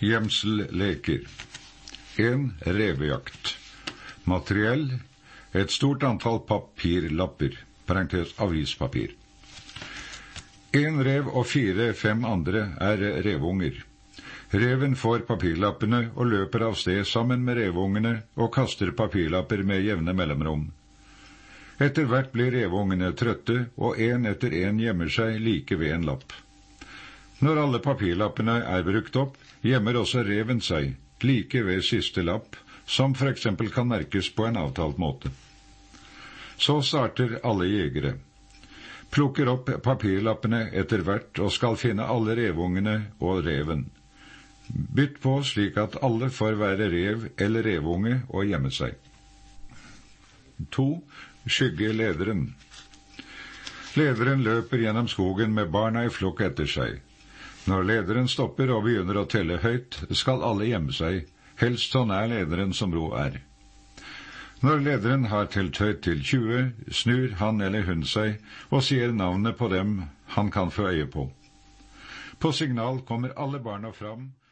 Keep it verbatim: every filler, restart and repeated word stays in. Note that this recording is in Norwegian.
Gjemselleker. En revejakt. Materiell: et stort antall papirlapper, parentes avispapir. En rev og fire-fem andre er revunger. Reven får papirlappene og løper av sted sammen med revungene og kaster papirlapper med jevne mellomrom. Etter hvert blir revungene trøtte, og en etter en gjemmer seg like ved en lapp. Når alle papirlappene er brukt opp, gjemmer også reven seg like ved siste lapp, som for eksempel kan merkes på en avtalt måte. Så starter alle jegere. Plukker opp papirlappene etter hvert og skal finne alle revungene og reven. Bytt på slik at alle får være rev eller revunge og gjemme seg. to. Skygge lederen. Lederen løper gjennom skogen med barna i flokk etter seg. Når lederen stopper og begynner å telle høyt, skal alle gjemme seg, helst så nær lederen som råd er. Når lederen har telt høyt til tjue, snur han eller hun seg og sier navnet på dem han kan få øye på. På signal kommer alle barna fram,